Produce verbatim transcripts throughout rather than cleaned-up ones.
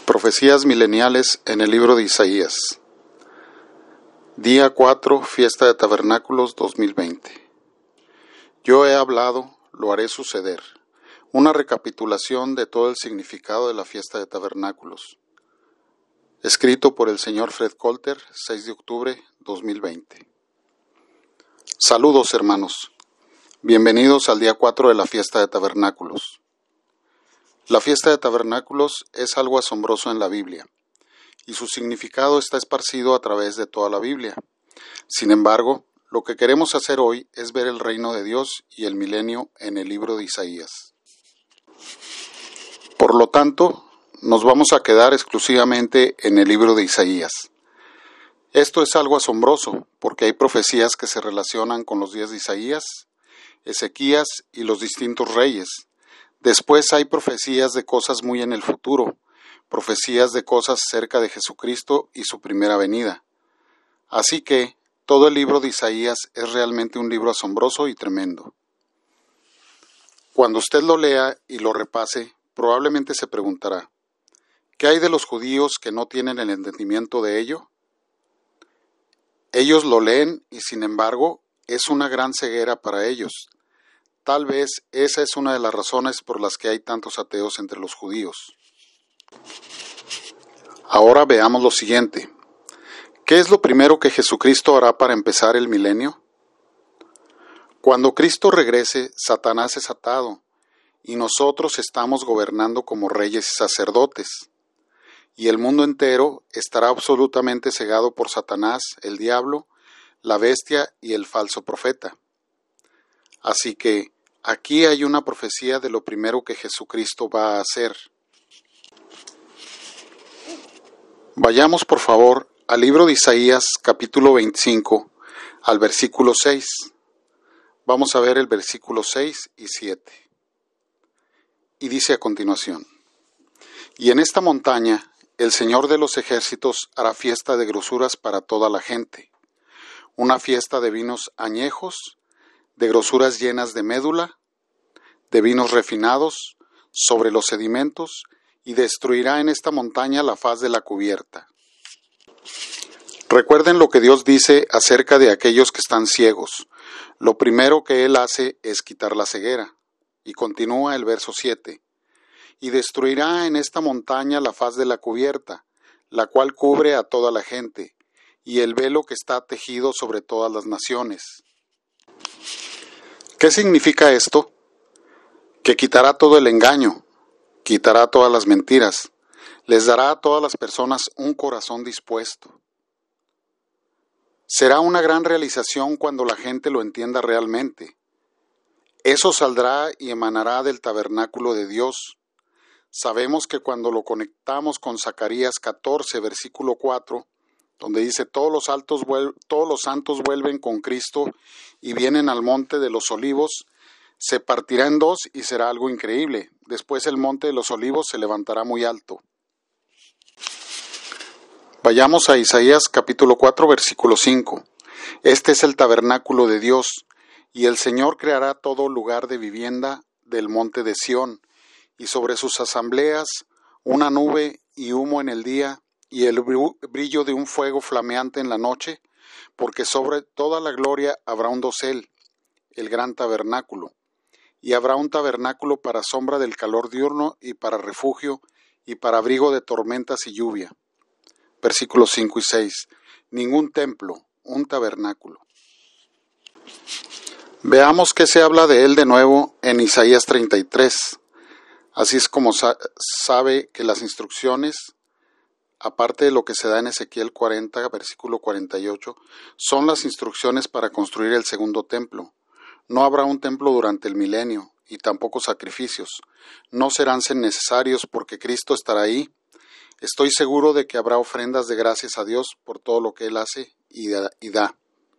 Profecías mileniales en el libro de Isaías. Día cuatro, Fiesta de Tabernáculos dos mil veinte. Yo he hablado, lo haré suceder. Una recapitulación de todo el significado de la Fiesta de Tabernáculos. Escrito por el señor Fred Colter, seis de octubre dos mil veinte. Saludos, hermanos. Bienvenidos al día cuatro de la Fiesta de Tabernáculos. La Fiesta de Tabernáculos es algo asombroso en la Biblia, y su significado está esparcido a través de toda la Biblia. Sin embargo, lo que queremos hacer hoy es ver el reino de Dios y el milenio en el libro de Isaías. Por lo tanto, nos vamos a quedar exclusivamente en el libro de Isaías. Esto es algo asombroso, porque hay profecías que se relacionan con los días de Isaías, Ezequías y los distintos reyes. Después hay profecías de cosas muy en el futuro, profecías de cosas cerca de Jesucristo y su primera venida. Así que todo el libro de Isaías es realmente un libro asombroso y tremendo. Cuando usted lo lea y lo repase, probablemente se preguntará, ¿qué hay de los judíos que no tienen el entendimiento de ello? Ellos lo leen y sin embargo es una gran ceguera para ellos. Tal vez esa es una de las razones por las que hay tantos ateos entre los judíos. Ahora veamos lo siguiente. ¿Qué es lo primero que Jesucristo hará para empezar el milenio? Cuando Cristo regrese, Satanás es atado, y nosotros estamos gobernando como reyes y sacerdotes. Y el mundo entero estará absolutamente cegado por Satanás, el diablo, la bestia y el falso profeta. Así que aquí hay una profecía de lo primero que Jesucristo va a hacer. Vayamos por favor al libro de Isaías capítulo veinticinco, al versículo seis. Vamos a ver el versículo seis y siete. Y dice a continuación, y en esta montaña el Señor de los ejércitos hará fiesta de grosuras para toda la gente, una fiesta de vinos añejos, de grosuras llenas de médula, de vinos refinados sobre los sedimentos, y destruirá en esta montaña la faz de la cubierta. Recuerden lo que Dios dice acerca de aquellos que están ciegos. Lo primero que Él hace es quitar la ceguera. Y continúa el verso siete. Y destruirá en esta montaña la faz de la cubierta, la cual cubre a toda la gente, y el velo que está tejido sobre todas las naciones. ¿Qué significa esto? Que quitará todo el engaño, quitará todas las mentiras, les dará a todas las personas un corazón dispuesto. Será una gran realización cuando la gente lo entienda realmente. Eso saldrá y emanará del tabernáculo de Dios. Sabemos que cuando lo conectamos con Zacarías catorce, versículo cuatro, donde dice, todos los, altos vuel- todos los santos vuelven con Cristo y vienen al monte de los olivos, se partirá en dos y será algo increíble. Después el monte de los olivos se levantará muy alto. Vayamos a Isaías capítulo cuatro, versículo cinco. Este es el tabernáculo de Dios, y el Señor creará todo lugar de vivienda del monte de Sión, y sobre sus asambleas una nube y humo en el día, y el brillo de un fuego flameante en la noche, porque sobre toda la gloria habrá un dosel, el gran tabernáculo, y habrá un tabernáculo para sombra del calor diurno y para refugio y para abrigo de tormentas y lluvia. Versículos cinco y seis. Ningún templo, un tabernáculo. Veamos qué se habla de él de nuevo en Isaías treinta y tres. Así es como sa- sabe que las instrucciones, aparte de lo que se da en Ezequiel cuarenta, versículo cuarenta y ocho, son las instrucciones para construir el segundo templo. No habrá un templo durante el milenio, y tampoco sacrificios. No serán necesarios porque Cristo estará ahí. Estoy seguro de que habrá ofrendas de gracias a Dios por todo lo que Él hace y da. Y da.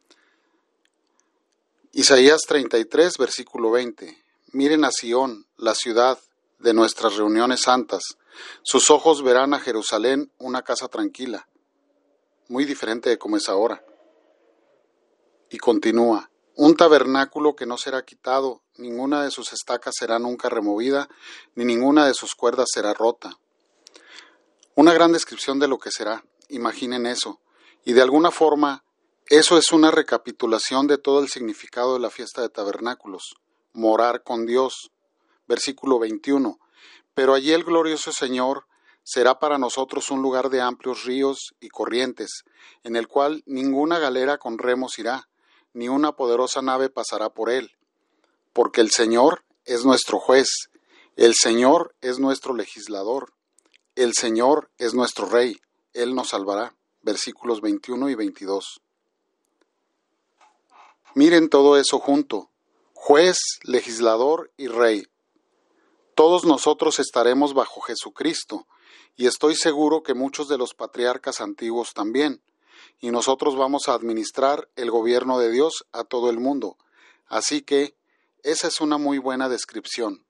Isaías treinta y tres, versículo veinte. Miren a Sión, la ciudad de nuestras reuniones santas. Sus ojos verán a Jerusalén una casa tranquila, muy diferente de como es ahora. Y continúa, un tabernáculo que no será quitado, ninguna de sus estacas será nunca removida, ni ninguna de sus cuerdas será rota. Una gran descripción de lo que será, imaginen eso, y de alguna forma eso es una recapitulación de todo el significado de la fiesta de tabernáculos, morar con Dios. Versículo veintiuno, pero allí el glorioso Señor será para nosotros un lugar de amplios ríos y corrientes, en el cual ninguna galera con remos irá, ni una poderosa nave pasará por él, porque el Señor es nuestro juez, el Señor es nuestro legislador, el Señor es nuestro Rey, Él nos salvará. Versículos veintiuno y veintidós. Miren todo eso junto, juez, legislador y Rey. Todos nosotros estaremos bajo Jesucristo, y estoy seguro que muchos de los patriarcas antiguos también, y nosotros vamos a administrar el gobierno de Dios a todo el mundo. Así que esa es una muy buena descripción.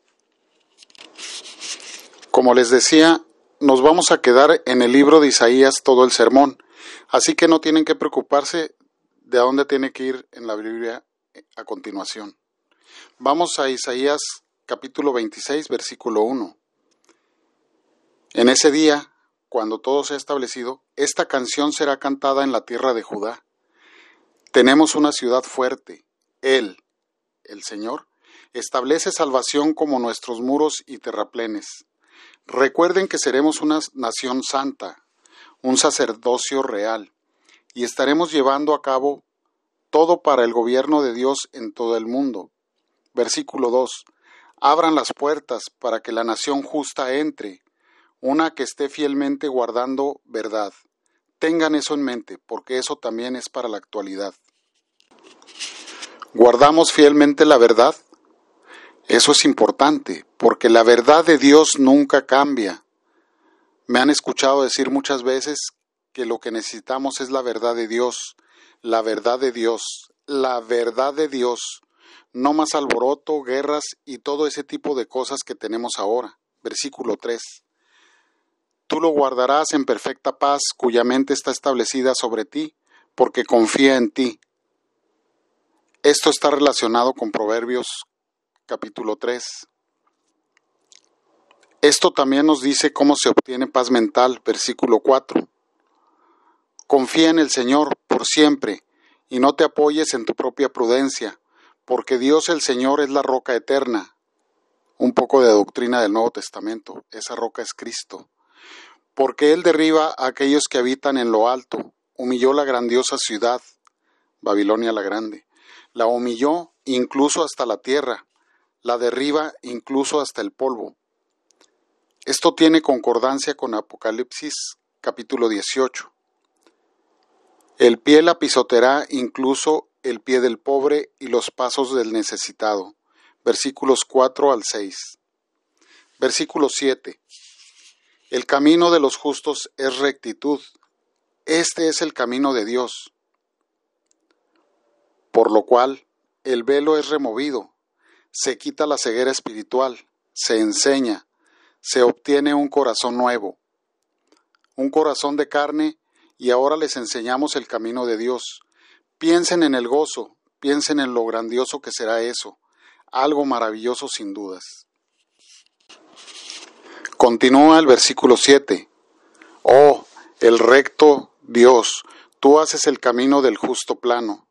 Como les decía, nos vamos a quedar en el libro de Isaías todo el sermón, así que no tienen que preocuparse de a dónde tiene que ir en la Biblia a continuación. Vamos a Isaías capítulo veintiséis, versículo uno. En ese día, cuando todo sea establecido, esta canción será cantada en la tierra de Judá. Tenemos una ciudad fuerte, Él, el Señor, establece salvación como nuestros muros y terraplenes. Recuerden que seremos una nación santa, un sacerdocio real, y estaremos llevando a cabo todo para el gobierno de Dios en todo el mundo. Versículo dos. Abran las puertas para que la nación justa entre, una que esté fielmente guardando verdad. Tengan eso en mente, porque eso también es para la actualidad. ¿Guardamos fielmente la verdad? Eso es importante, porque la verdad de Dios nunca cambia. Me han escuchado decir muchas veces que lo que necesitamos es la verdad de Dios, la verdad de Dios, la verdad de Dios, no más alboroto, guerras y todo ese tipo de cosas que tenemos ahora. Versículo tres. Tú lo guardarás en perfecta paz, cuya mente está establecida sobre ti, porque confía en ti. Esto está relacionado con Proverbios capítulo tres. Esto también nos dice cómo se obtiene paz mental, versículo cuatro. Confía en el Señor por siempre, y no te apoyes en tu propia prudencia, porque Dios el Señor es la roca eterna. Un poco de doctrina del Nuevo Testamento, esa roca es Cristo. Porque Él derriba a aquellos que habitan en lo alto, humilló la grandiosa ciudad, Babilonia la Grande, la humilló incluso hasta la tierra, la derriba incluso hasta el polvo. Esto tiene concordancia con Apocalipsis capítulo dieciocho. El pie la pisoteará incluso el pie del pobre y los pasos del necesitado. Versículos cuatro al seis. Versículo siete. El camino de los justos es rectitud. Este es el camino de Dios. Por lo cual, el velo es removido, se quita la ceguera espiritual, se enseña, se obtiene un corazón nuevo, un corazón de carne, y ahora les enseñamos el camino de Dios. Piensen en el gozo, piensen en lo grandioso que será eso, algo maravilloso sin dudas. Continúa el versículo siete. Oh, el recto Dios, tú haces el camino del justo plano.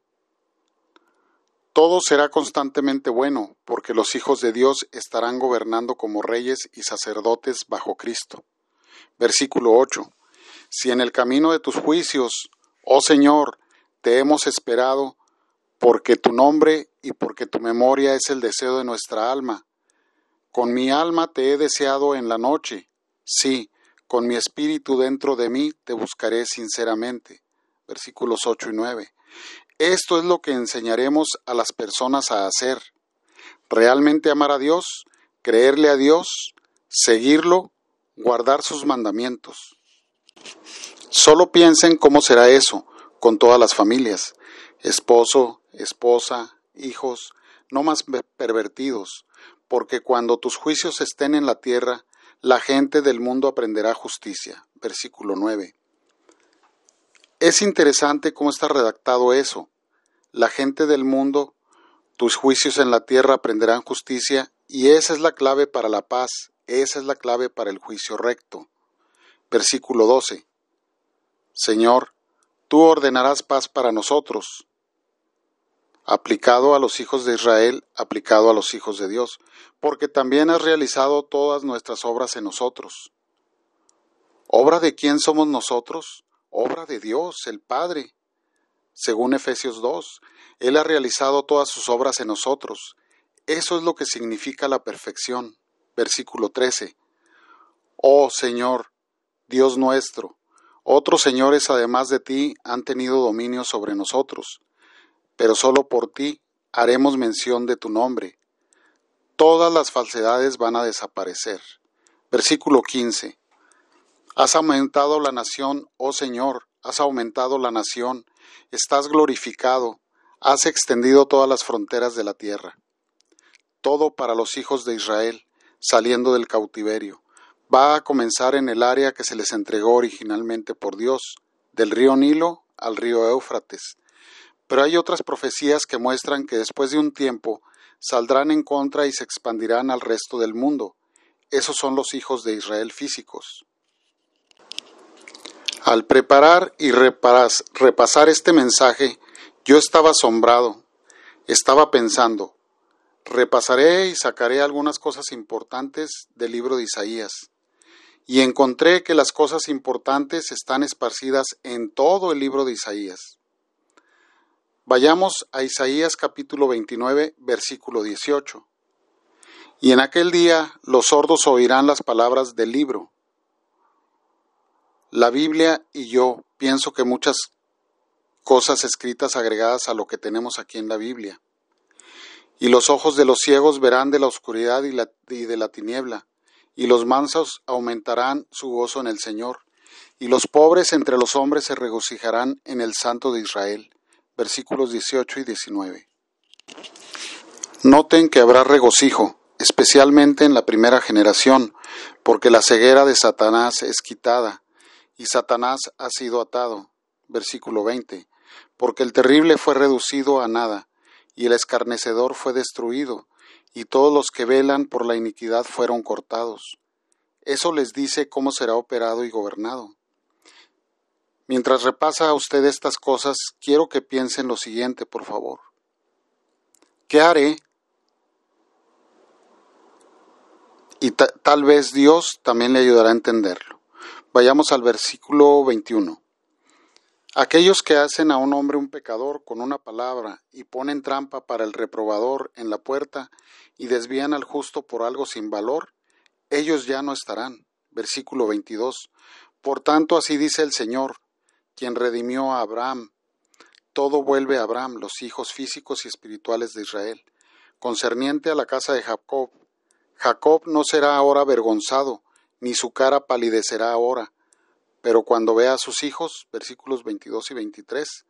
Todo será constantemente bueno, porque los hijos de Dios estarán gobernando como reyes y sacerdotes bajo Cristo. Versículo ocho. Si en el camino de tus juicios, oh Señor, te hemos esperado, porque tu nombre y porque tu memoria es el deseo de nuestra alma. Con mi alma te he deseado en la noche, sí, con mi espíritu dentro de mí te buscaré sinceramente. Versículos ocho y nueve. Esto es lo que enseñaremos a las personas a hacer. Realmente amar a Dios, creerle a Dios, seguirlo, guardar sus mandamientos. Solo piensen cómo será eso con todas las familias, esposo, esposa, hijos, no más pervertidos, porque cuando tus juicios estén en la tierra, la gente del mundo aprenderá justicia. Versículo nueve. Es interesante cómo está redactado eso. La gente del mundo, tus juicios en la tierra aprenderán justicia, y esa es la clave para la paz, esa es la clave para el juicio recto. Versículo doce. Señor, tú ordenarás paz para nosotros. Aplicado a los hijos de Israel, aplicado a los hijos de Dios, porque también has realizado todas nuestras obras en nosotros. ¿Obra de quién somos nosotros? Obra de Dios, el Padre. Según Efesios dos, Él ha realizado todas sus obras en nosotros. Eso es lo que significa la perfección. Versículo trece. Oh Señor, Dios nuestro, otros señores además de ti han tenido dominio sobre nosotros, pero solo por ti haremos mención de tu nombre. Todas las falsedades van a desaparecer. Versículo quince. Has aumentado la nación, oh Señor, has aumentado la nación, estás glorificado, has extendido todas las fronteras de la tierra. Todo para los hijos de Israel, saliendo del cautiverio. Va a comenzar en el área que se les entregó originalmente por Dios, del río Nilo al río Éufrates. Pero hay otras profecías que muestran que después de un tiempo saldrán en contra y se expandirán al resto del mundo. Esos son los hijos de Israel físicos. Al preparar y reparas, repasar este mensaje, yo estaba asombrado. Estaba pensando, repasaré y sacaré algunas cosas importantes del libro de Isaías. Y encontré que las cosas importantes están esparcidas en todo el libro de Isaías. Vayamos a Isaías capítulo veintinueve, versículo dieciocho. Y en aquel día los sordos oirán las palabras del libro. La Biblia y yo pienso que muchas cosas escritas agregadas a lo que tenemos aquí en la Biblia. Y los ojos de los ciegos verán de la oscuridad y, la, y de la tiniebla, y los mansos aumentarán su gozo en el Señor, y los pobres entre los hombres se regocijarán en el Santo de Israel. Versículos dieciocho y diecinueve. Noten que habrá regocijo, especialmente en la primera generación, porque la ceguera de Satanás es quitada, y Satanás ha sido atado. Versículo veinte. Porque el terrible fue reducido a nada, y el escarnecedor fue destruido, y todos los que velan por la iniquidad fueron cortados. Eso les dice cómo será operado y gobernado. Mientras repasa a usted estas cosas, quiero que piensen lo siguiente, por favor. ¿Qué haré? Y ta- tal vez Dios también le ayudará a entenderlo. Vayamos al versículo veintiuno. Aquellos que hacen a un hombre un pecador con una palabra y ponen trampa para el reprobador en la puerta y desvían al justo por algo sin valor, ellos ya no estarán. Versículo veintidós. Por tanto, así dice el Señor, quien redimió a Abraham. Todo vuelve a Abraham, los hijos físicos y espirituales de Israel. Concerniente a la casa de Jacob, Jacob no será ahora avergonzado, ni su cara palidecerá ahora. Pero cuando vea a sus hijos, versículos veintidós y veintitrés,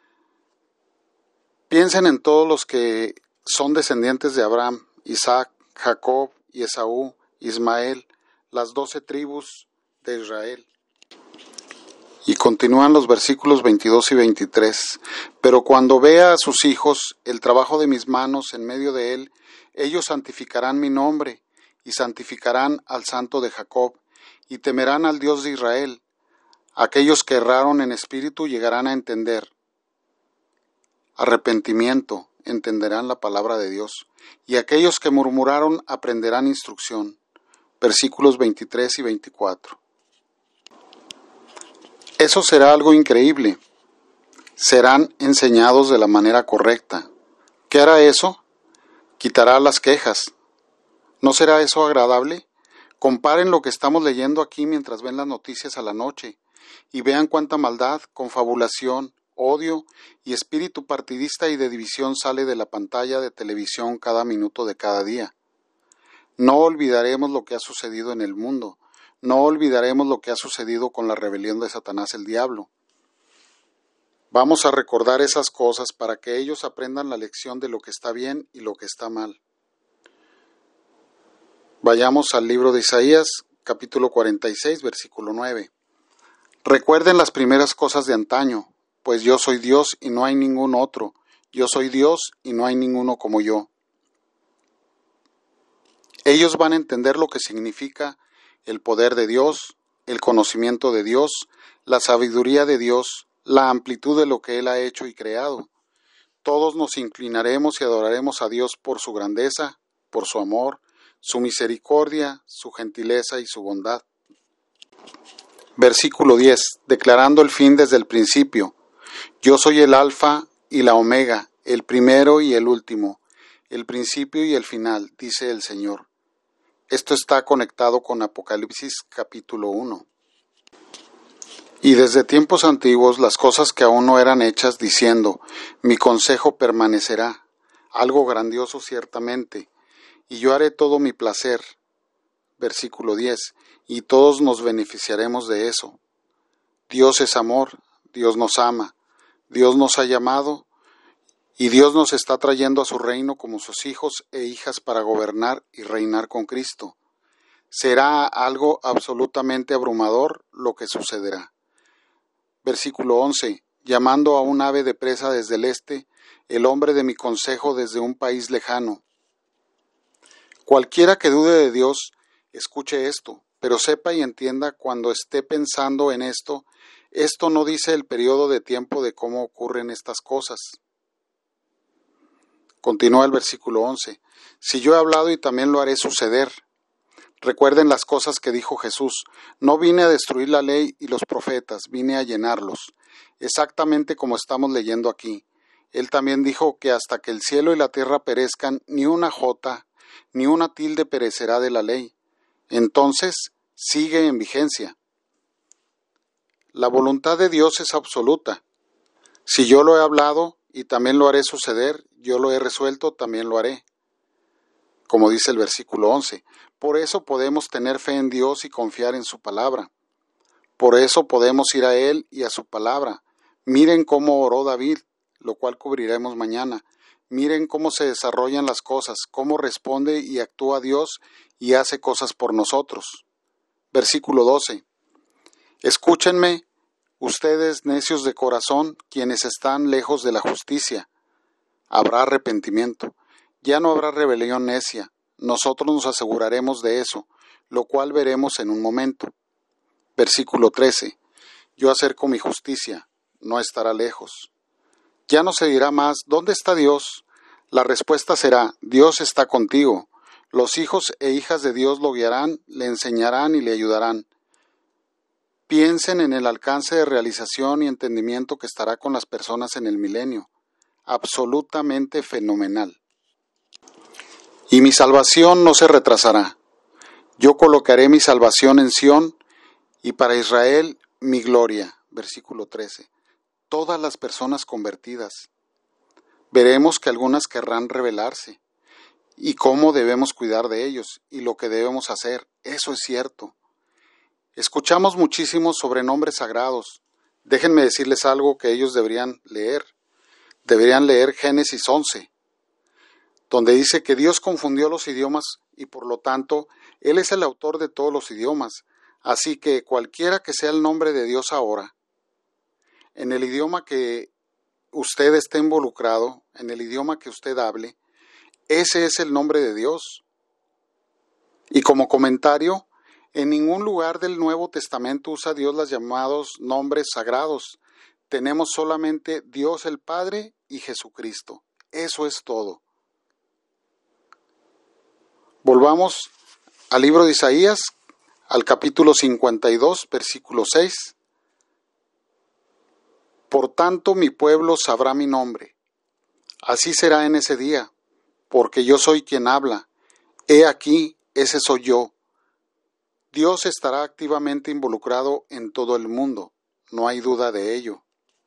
piensen en todos los que son descendientes de Abraham, Isaac, Jacob y Esaú, Ismael, las doce tribus de Israel. Y continúan los versículos veintidós y veintitrés. Pero cuando vea a sus hijos, el trabajo de mis manos en medio de él, ellos santificarán mi nombre, y santificarán al Santo de Jacob, y temerán al Dios de Israel. Aquellos que erraron en espíritu llegarán a entender. Arrepentimiento, entenderán la palabra de Dios, y aquellos que murmuraron aprenderán instrucción. Versículos veintitrés y veinticuatro. Eso será algo increíble. Serán enseñados de la manera correcta. ¿Qué hará eso? Quitará las quejas. ¿No será eso agradable? Comparen lo que estamos leyendo aquí mientras ven las noticias a la noche y vean cuánta maldad, confabulación, odio y espíritu partidista y de división sale de la pantalla de televisión cada minuto de cada día. No olvidaremos lo que ha sucedido en el mundo. No olvidaremos lo que ha sucedido con la rebelión de Satanás el diablo. Vamos a recordar esas cosas para que ellos aprendan la lección de lo que está bien y lo que está mal. Vayamos al libro de Isaías, capítulo cuarenta y seis, versículo nueve. Recuerden las primeras cosas de antaño, pues yo soy Dios y no hay ningún otro. Yo soy Dios y no hay ninguno como yo. Ellos van a entender lo que significa el poder de Dios, el conocimiento de Dios, la sabiduría de Dios, la amplitud de lo que Él ha hecho y creado. Todos nos inclinaremos y adoraremos a Dios por su grandeza, por su amor, su misericordia, su gentileza y su bondad. Versículo diez. Declarando el fin desde el principio. Yo soy el Alfa y la Omega, el primero y el último, el principio y el final, dice el Señor. Esto está conectado con Apocalipsis capítulo uno. Y desde tiempos antiguos las cosas que aún no eran hechas, diciendo, mi consejo permanecerá, algo grandioso ciertamente, y yo haré todo mi placer. Versículo diez. Y todos nos beneficiaremos de eso. Dios es amor, Dios nos ama, Dios nos ha llamado, y Dios nos está trayendo a su reino como sus hijos e hijas para gobernar y reinar con Cristo. Será algo absolutamente abrumador lo que sucederá. Versículo once. Llamando a un ave de presa desde el este, el hombre de mi consejo desde un país lejano. Cualquiera que dude de Dios, escuche esto, pero sepa y entienda cuando esté pensando en esto, esto no dice el periodo de tiempo de cómo ocurren estas cosas. Continúa el versículo once. Si yo he hablado y también lo haré suceder. Recuerden las cosas que dijo Jesús. No vine a destruir la ley y los profetas, vine a llenarlos. Exactamente como estamos leyendo aquí. Él también dijo que hasta que el cielo y la tierra perezcan, ni una jota, ni una tilde perecerá de la ley. Entonces, sigue en vigencia. La voluntad de Dios es absoluta. Si yo lo he hablado y también lo haré suceder, yo lo he resuelto, también lo haré. Como dice el versículo once. Por eso podemos tener fe en Dios y confiar en su palabra. Por eso podemos ir a Él y a su palabra. Miren cómo oró David, lo cual cubriremos mañana. Miren cómo se desarrollan las cosas, cómo responde y actúa Dios y hace cosas por nosotros. Versículo doce. Escúchenme, ustedes necios de corazón, quienes están lejos de la justicia. Habrá arrepentimiento. Ya no habrá rebelión necia. Nosotros nos aseguraremos de eso, lo cual veremos en un momento. Versículo trece. Yo acerco mi justicia, no estará lejos. Ya no se dirá más, ¿dónde está Dios? La respuesta será, Dios está contigo. Los hijos e hijas de Dios lo guiarán, le enseñarán y le ayudarán. Piensen en el alcance de realización y entendimiento que estará con las personas en el milenio. Absolutamente fenomenal. Y mi salvación no se retrasará. Yo colocaré mi salvación en Sión y para Israel mi gloria. Versículo trece. Todas las personas convertidas. Veremos que algunas querrán rebelarse y cómo debemos cuidar de ellos y lo que debemos hacer. Eso es cierto. Escuchamos muchísimo sobre nombres sagrados. Déjenme decirles algo que ellos deberían leer. Deberían leer Génesis once. Donde dice que Dios confundió los idiomas y por lo tanto Él es el autor de todos los idiomas, así que cualquiera que sea el nombre de Dios ahora, en el idioma que usted esté involucrado, en el idioma que usted hable, ese es el nombre de Dios. Y como comentario, en ningún lugar del Nuevo Testamento usa Dios los llamados nombres sagrados. Tenemos solamente Dios el Padre y Jesucristo. Eso es todo. Volvamos al libro de Isaías, al capítulo cincuenta y dos, versículo seis. Por tanto mi pueblo sabrá mi nombre. Así será en ese día, porque yo soy quien habla. He aquí, ese soy yo. Dios estará activamente involucrado en todo el mundo, no hay duda de ello.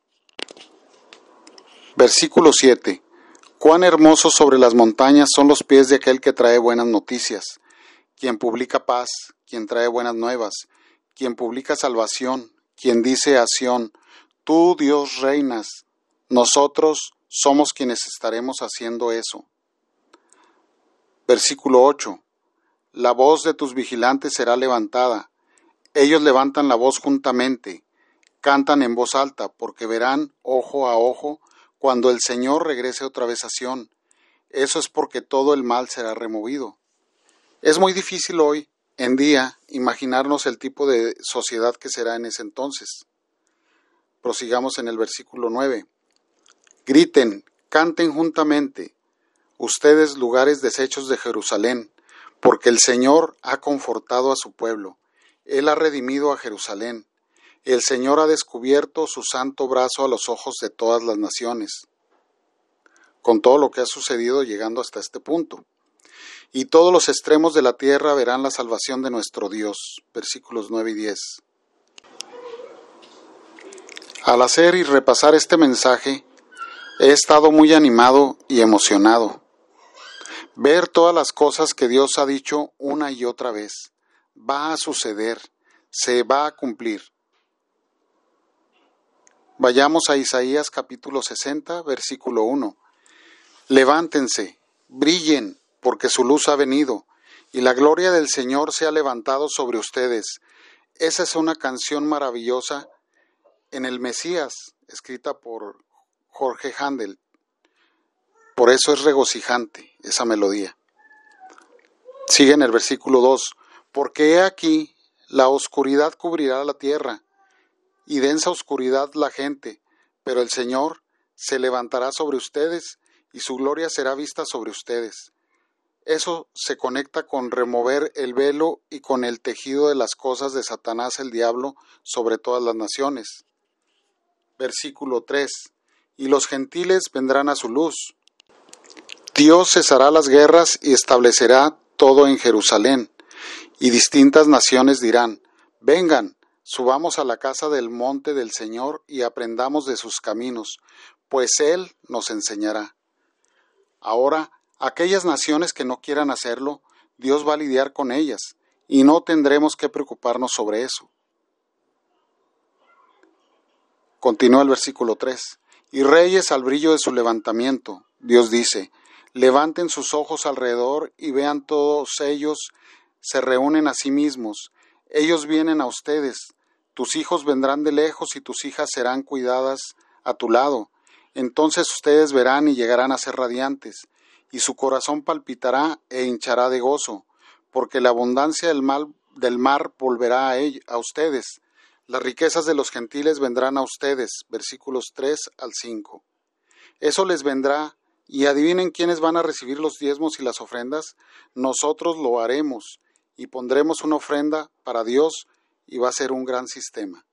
Versículo siete. Cuán hermosos sobre las montañas son los pies de aquel que trae buenas noticias, quien publica paz, quien trae buenas nuevas, quien publica salvación, quien dice a Sión, tú Dios reinas, nosotros somos quienes estaremos haciendo eso. Versículo ocho. La voz de tus vigilantes será levantada, ellos levantan la voz juntamente, cantan en voz alta, porque verán ojo a ojo, cuando el Señor regrese otra vez a Sión. Eso es porque todo el mal será removido. Es muy difícil hoy en día imaginarnos el tipo de sociedad que será en ese entonces. Prosigamos en el versículo nueve. Griten, canten juntamente, ustedes lugares deshechos de Jerusalén, porque el Señor ha confortado a su pueblo, Él ha redimido a Jerusalén, el Señor ha descubierto su santo brazo a los ojos de todas las naciones. Con todo lo que ha sucedido llegando hasta este punto. Y todos los extremos de la tierra verán la salvación de nuestro Dios. Versículos nueve y diez. Al hacer y repasar este mensaje, he estado muy animado y emocionado. Ver todas las cosas que Dios ha dicho una y otra vez. Va a suceder, se va a cumplir. Vayamos a Isaías capítulo sesenta, versículo uno. Levántense, brillen, porque su luz ha venido, y la gloria del Señor se ha levantado sobre ustedes. Esa es una canción maravillosa en el Mesías, escrita por Jorge Handel. Por eso es regocijante esa melodía. Sigue en el versículo dos. Porque he aquí, la oscuridad cubrirá la tierra, y densa oscuridad la gente, pero el Señor se levantará sobre ustedes, y su gloria será vista sobre ustedes. Eso se conecta con remover el velo y con el tejido de las cosas de Satanás el diablo sobre todas las naciones. Versículo tres. Y los gentiles vendrán a su luz. Dios cesará las guerras y establecerá todo en Jerusalén. Y distintas naciones dirán, vengan, subamos a la casa del monte del Señor y aprendamos de sus caminos, pues Él nos enseñará. Ahora, aquellas naciones que no quieran hacerlo, Dios va a lidiar con ellas, y no tendremos que preocuparnos sobre eso. Continúa el versículo tres. Y reyes al brillo de su levantamiento, Dios dice, levanten sus ojos alrededor y vean todos ellos, se reúnen a sí mismos, ellos vienen a ustedes, tus hijos vendrán de lejos y tus hijas serán cuidadas a tu lado. Entonces ustedes verán y llegarán a ser radiantes, y su corazón palpitará e hinchará de gozo, porque la abundancia del, mal, del mar volverá a, ellos, a ustedes. Las riquezas de los gentiles vendrán a ustedes. Versículos tres al cinco. Eso les vendrá, y adivinen quiénes van a recibir los diezmos y las ofrendas. Nosotros lo haremos, y pondremos una ofrenda para Dios, y va a ser un gran sistema.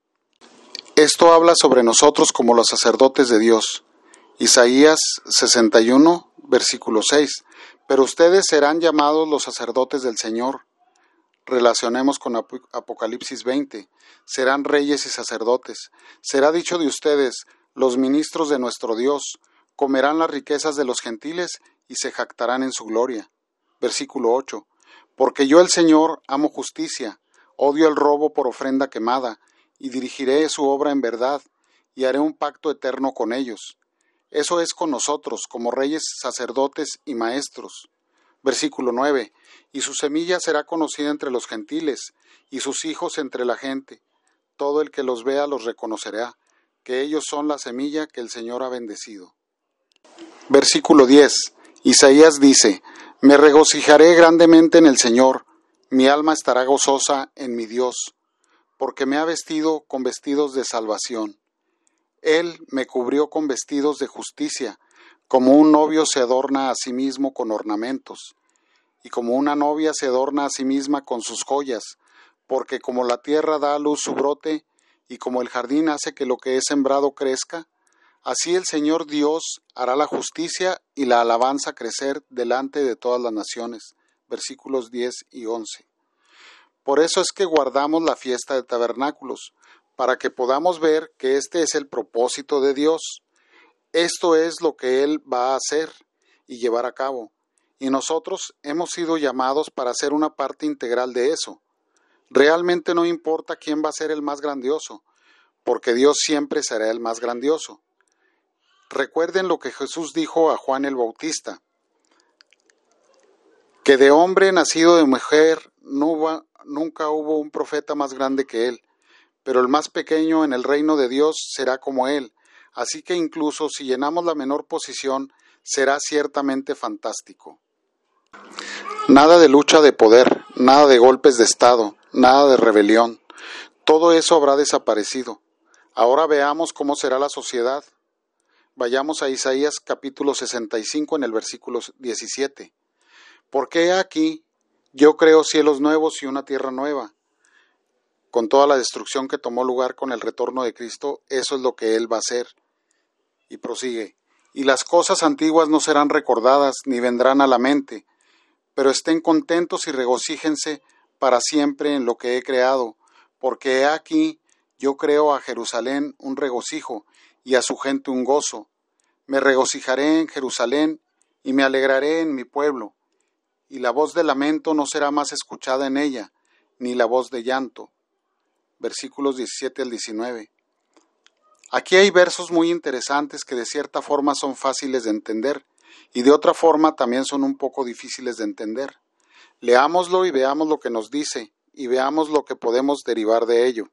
Esto habla sobre nosotros como los sacerdotes de Dios. Isaías sesenta y uno, versículo seis. Pero ustedes serán llamados los sacerdotes del Señor. Relacionemos con Apocalipsis veinte. Serán reyes y sacerdotes. Será dicho de ustedes, los ministros de nuestro Dios. Comerán las riquezas de los gentiles y se jactarán en su gloria. Versículo ocho. Porque yo el Señor amo justicia, odio el robo por ofrenda quemada, y dirigiré su obra en verdad, y haré un pacto eterno con ellos. Eso es con nosotros, como reyes, sacerdotes y maestros. Versículo nueve. Y su semilla será conocida entre los gentiles, y sus hijos entre la gente. Todo el que los vea los reconocerá, que ellos son la semilla que el Señor ha bendecido. Versículo diez. Isaías dice, me regocijaré grandemente en el Señor, mi alma estará gozosa en mi Dios, porque me ha vestido con vestidos de salvación. Él me cubrió con vestidos de justicia, como un novio se adorna a sí mismo con ornamentos, y como una novia se adorna a sí misma con sus joyas, porque como la tierra da a luz su brote, y como el jardín hace que lo que es sembrado crezca, así el Señor Dios hará la justicia y la alabanza crecer delante de todas las naciones. Versículos diez y once. Por eso es que guardamos la fiesta de tabernáculos, para que podamos ver que este es el propósito de Dios. Esto es lo que Él va a hacer y llevar a cabo, y nosotros hemos sido llamados para ser una parte integral de eso. Realmente no importa quién va a ser el más grandioso, porque Dios siempre será el más grandioso. Recuerden lo que Jesús dijo a Juan el Bautista, que de hombre nacido de mujer no hubo, nunca hubo un profeta más grande que él, pero el más pequeño en el reino de Dios será como él, así que incluso si llenamos la menor posición, será ciertamente fantástico. Nada de lucha de poder, nada de golpes de Estado, nada de rebelión. Todo eso habrá desaparecido. Ahora veamos cómo será la sociedad. Vayamos a Isaías capítulo sesenta y cinco en el versículo diecisiete. Porque he aquí, yo creo cielos nuevos y una tierra nueva. Con toda la destrucción que tomó lugar con el retorno de Cristo, eso es lo que Él va a hacer. Y prosigue. Y las cosas antiguas no serán recordadas, ni vendrán a la mente, pero estén contentos y regocíjense para siempre en lo que he creado, porque he aquí, yo creo a Jerusalén un regocijo, y a su gente un gozo. Me regocijaré en Jerusalén, y me alegraré en mi pueblo, y la voz de lamento no será más escuchada en ella, ni la voz de llanto. Versículos diecisiete al diecinueve. Aquí hay versos muy interesantes que de cierta forma son fáciles de entender, y de otra forma también son un poco difíciles de entender. Leámoslo y veamos lo que nos dice, y veamos lo que podemos derivar de ello.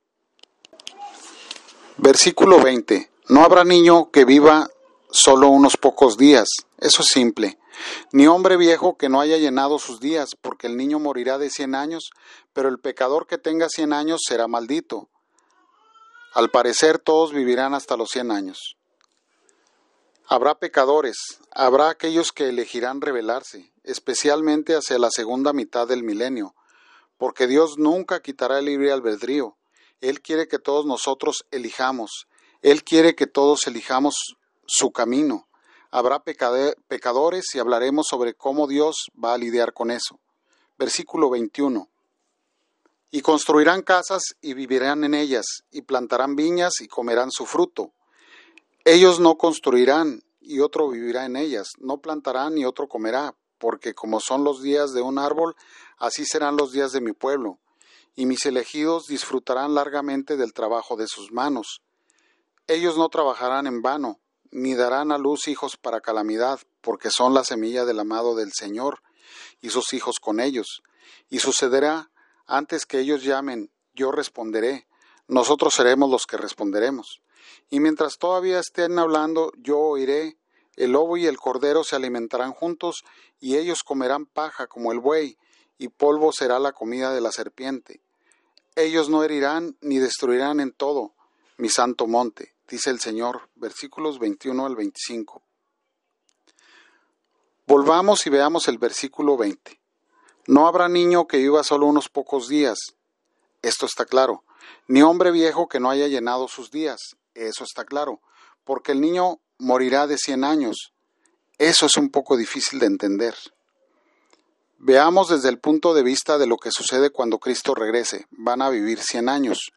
Versículo veinte. No habrá niño que viva solo unos pocos días, eso es simple, ni hombre viejo que no haya llenado sus días, porque el niño morirá de cien años, pero el pecador que tenga cien años será maldito. Al parecer todos vivirán hasta los cien años. Habrá pecadores, habrá aquellos que elegirán rebelarse, especialmente hacia la segunda mitad del milenio, porque Dios nunca quitará el libre albedrío. Él quiere que todos nosotros elijamos, Él quiere que todos elijamos su camino. Habrá pecadores y hablaremos sobre cómo Dios va a lidiar con eso. Versículo veintiuno. Y construirán casas y vivirán en ellas, y plantarán viñas y comerán su fruto. Ellos no construirán, y otro vivirá en ellas, no plantarán y otro comerá, porque como son los días de un árbol, así serán los días de mi pueblo, y mis elegidos disfrutarán largamente del trabajo de sus manos. Ellos no trabajarán en vano, ni darán a luz hijos para calamidad, porque son la semilla del amado del Señor, y sus hijos con ellos. Y sucederá, antes que ellos llamen, yo responderé, nosotros seremos los que responderemos. Y mientras todavía estén hablando, yo oiré, el lobo y el cordero se alimentarán juntos, y ellos comerán paja como el buey, y polvo será la comida de la serpiente. Ellos no herirán ni destruirán en todo mi santo monte, dice el Señor. Versículos veintiuno al veinticinco. Volvamos y veamos el versículo veinte. No habrá niño que viva solo unos pocos días. Esto está claro. Ni hombre viejo que no haya llenado sus días. Eso está claro. Porque el niño morirá de cien años. Eso es un poco difícil de entender. Veamos desde el punto de vista de lo que sucede cuando Cristo regrese. Van a vivir cien años.